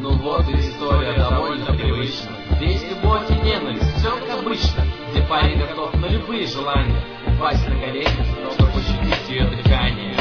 Ну вот и история довольно привычна. Здесь любовь и ненависть, все как обычно. Где парень готов на любые желания упасть на колени, чтобы ощутить ее дыхание.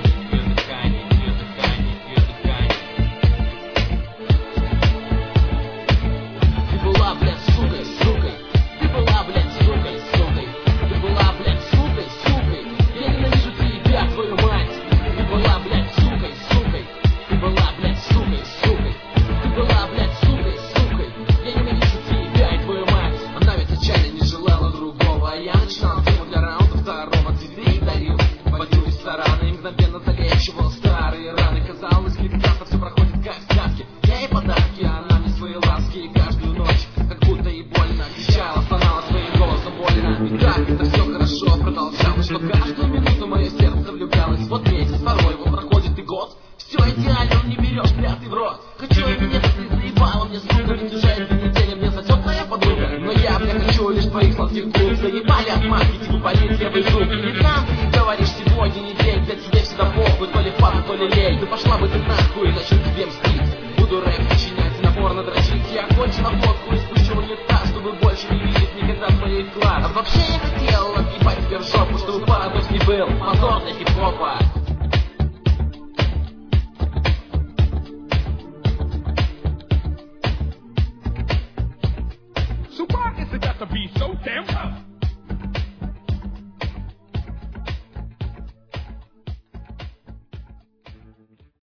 Ты была, блядь, сукой, сукой. Ты была, блядь, сукой, сукой. Ты была, блядь, сукой, сукой. Я ненавижу тебя, твою мать. Ты была, блядь, сукой, сукой. Ты была, блядь, сукой, сукой. Ты была, блядь, сукой, сукой. Я ненавижу тебя и твою мать. Она ведь отчаянно не желала другого. Я начинал тему для раунда второго. Цветы дарил, водил рестораны и мгновенно залечивал старые раны. Казалось, прекрасно все проходит как в сказке. Я ей подарки, а она мне свои ласки. И каждую ночь, как будто и больно, кричала, стонала своим голосом больно. И так это все хорошо продолжалось, что каждую минуту мое сердце влюблялось. Вот месяц, второй, вот проходит и год. Все идеально, не берешь, блядь, ты в рот. Хочу или нет, ты заебала мне, сука. Ведь уже этой неделе мне сосет твоя подруга. Но я, бля, хочу лишь твоих сладких губ. Заебали отмазки, типа полиция зуб. И там ты говоришь, сегодня не день, блядь, тебе всегда похуй. То ли папа, то ли лень. Да пошла бы ты нахуй, начну тебе мстить. Буду рэп сочинять, набор надрочить. Я кончила фотку и спущу в унитаз, чтобы больше не видеть никогда твоих глаз. А вообще я хотел отъебать тебе в жопу, чтобы парадокс не был. Позор для хип-хопа.